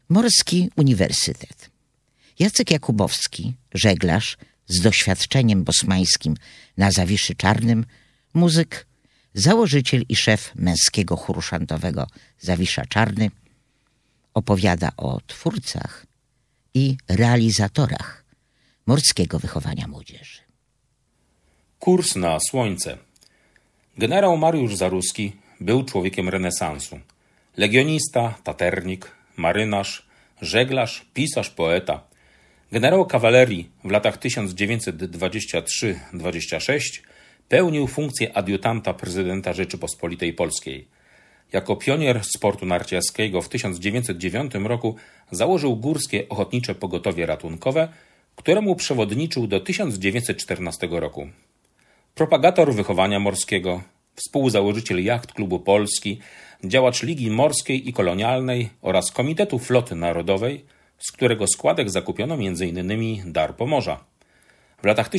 Morski Uniwersytet. Jacek Jakubowski, żeglarz z doświadczeniem bosmańskim na Zawiszy Czarnym, muzyk, założyciel i szef męskiego chóru szantowego Zawisza Czarny, opowiada o twórcach i realizatorach morskiego wychowania młodzieży. Kurs na słońce. Generał Mariusz Zaruski był człowiekiem renesansu. Legionista, taternik, marynarz, żeglarz, pisarz, poeta. Generał kawalerii w latach 1923-26 pełnił funkcję adiutanta prezydenta Rzeczypospolitej Polskiej. Jako pionier sportu narciarskiego w 1909 roku założył Górskie Ochotnicze Pogotowie Ratunkowe, któremu przewodniczył do 1914 roku. Propagator wychowania morskiego, współzałożyciel Jacht Klubu Polski, działacz Ligi Morskiej i Kolonialnej oraz Komitetu Floty Narodowej, z którego składek zakupiono m.in. Dar Pomorza. W latach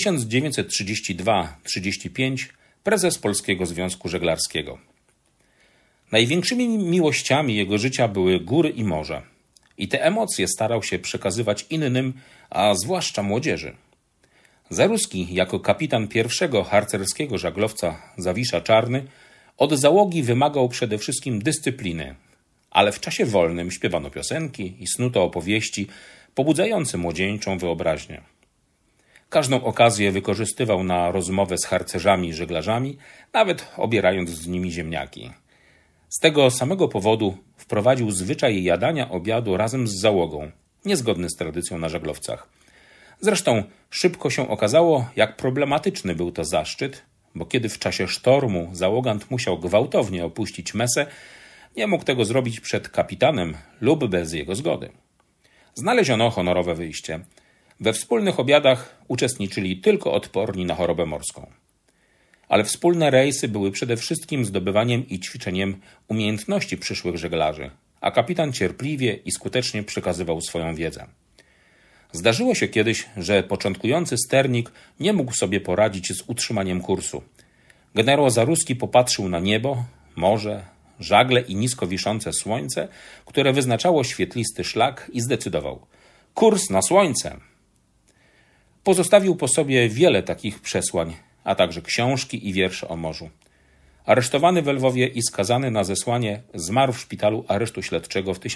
1932-35 prezes Polskiego Związku Żeglarskiego. Największymi miłościami jego życia były góry i morze. I te emocje starał się przekazywać innym, a zwłaszcza młodzieży. Zaruski jako kapitan pierwszego harcerskiego żaglowca Zawisza Czarny od załogi wymagał przede wszystkim dyscypliny, ale w czasie wolnym śpiewano piosenki i snuto opowieści pobudzające młodzieńczą wyobraźnię. Każdą okazję wykorzystywał na rozmowę z harcerzami i żeglarzami, nawet obierając z nimi ziemniaki. Z tego samego powodu wprowadził zwyczaj jadania obiadu razem z załogą, niezgodny z tradycją na żaglowcach. Zresztą szybko się okazało, jak problematyczny był to zaszczyt, bo kiedy w czasie sztormu załogant musiał gwałtownie opuścić mesę, nie mógł tego zrobić przed kapitanem lub bez jego zgody. Znaleziono honorowe wyjście. We wspólnych obiadach uczestniczyli tylko odporni na chorobę morską. Ale wspólne rejsy były przede wszystkim zdobywaniem i ćwiczeniem umiejętności przyszłych żeglarzy, a kapitan cierpliwie i skutecznie przekazywał swoją wiedzę. Zdarzyło się kiedyś, że początkujący sternik nie mógł sobie poradzić z utrzymaniem kursu. Generał Zaruski popatrzył na niebo, morze, żagle i nisko wiszące słońce, które wyznaczało świetlisty szlak i zdecydował: kurs na słońce! Pozostawił po sobie wiele takich przesłań, a także książki i wiersze o morzu. Aresztowany we Lwowie i skazany na zesłanie, zmarł w szpitalu aresztu śledczego w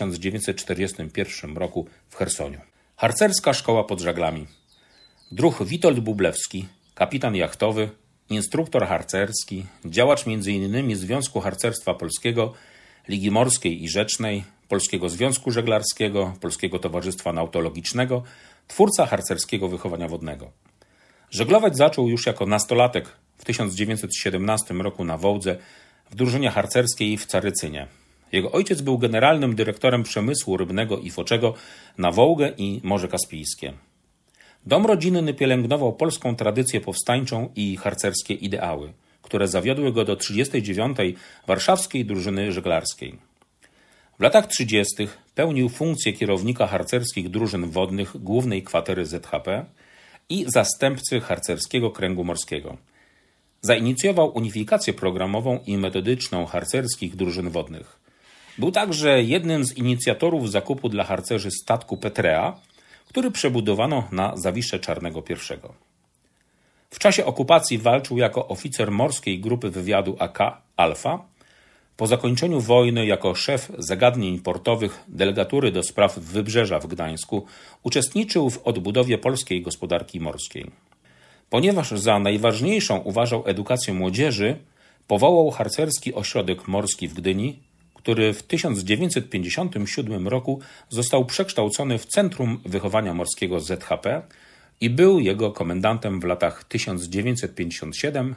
1941 roku w Chersoniu. Harcerska szkoła pod żaglami. Druh Witold Bublewski, kapitan jachtowy, instruktor harcerski, działacz m.in. Związku Harcerstwa Polskiego, Ligi Morskiej i Rzecznej, Polskiego Związku Żeglarskiego, Polskiego Towarzystwa Nautologicznego, twórca harcerskiego wychowania wodnego. Żeglować zaczął już jako nastolatek w 1917 roku na Wołdze w drużynie harcerskiej w Carycynie. Jego ojciec był generalnym dyrektorem przemysłu rybnego i foczego na Wołgę i Morze Kaspijskie. Dom rodzinny pielęgnował polską tradycję powstańczą i harcerskie ideały, które zawiodły go do 39. Warszawskiej Drużyny Żeglarskiej. W latach 30. pełnił funkcję kierownika harcerskich drużyn wodnych Głównej Kwatery ZHP i zastępcy harcerskiego kręgu morskiego. Zainicjował unifikację programową i metodyczną harcerskich drużyn wodnych. Był także jednym z inicjatorów zakupu dla harcerzy statku Petrea, który przebudowano na Zawisze Czarnego I. W czasie okupacji walczył jako oficer morskiej grupy wywiadu AK Alfa. Po zakończeniu wojny jako szef zagadnień portowych delegatury do spraw Wybrzeża w Gdańsku uczestniczył w odbudowie polskiej gospodarki morskiej. Ponieważ za najważniejszą uważał edukację młodzieży, powołał harcerski ośrodek morski w Gdyni, który w 1957 roku został przekształcony w Centrum Wychowania Morskiego ZHP i był jego komendantem w latach 1957-68.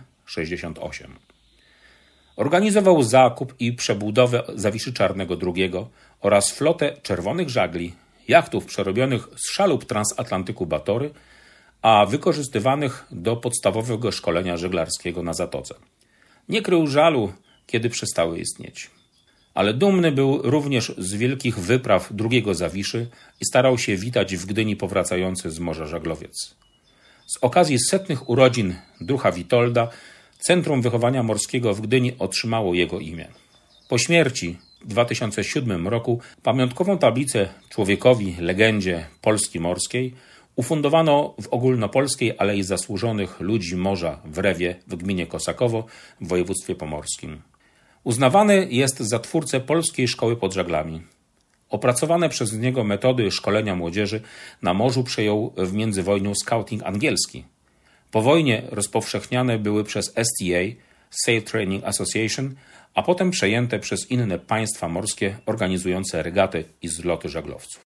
Organizował zakup i przebudowę Zawiszy Czarnego II oraz flotę czerwonych żagli, jachtów przerobionych z szalup transatlantyku Batory, a wykorzystywanych do podstawowego szkolenia żeglarskiego na Zatoce. Nie krył żalu, kiedy przestały istnieć. Ale dumny był również z wielkich wypraw drugiego Zawiszy i starał się witać w Gdyni powracający z morza żaglowiec. Z okazji 100. urodzin Druha Witolda Centrum Wychowania Morskiego w Gdyni otrzymało jego imię. Po śmierci w 2007 roku pamiątkową tablicę człowiekowi, legendzie Polski morskiej ufundowano w Ogólnopolskiej Alei Zasłużonych Ludzi Morza w Rewie w gminie Kosakowo w województwie pomorskim. Uznawany jest za twórcę polskiej szkoły pod żaglami. Opracowane przez niego metody szkolenia młodzieży na morzu przejął w międzywojniu skauting angielski. Po wojnie rozpowszechniane były przez STA, Sail Training Association, a potem przejęte przez inne państwa morskie organizujące regaty i zloty żaglowców.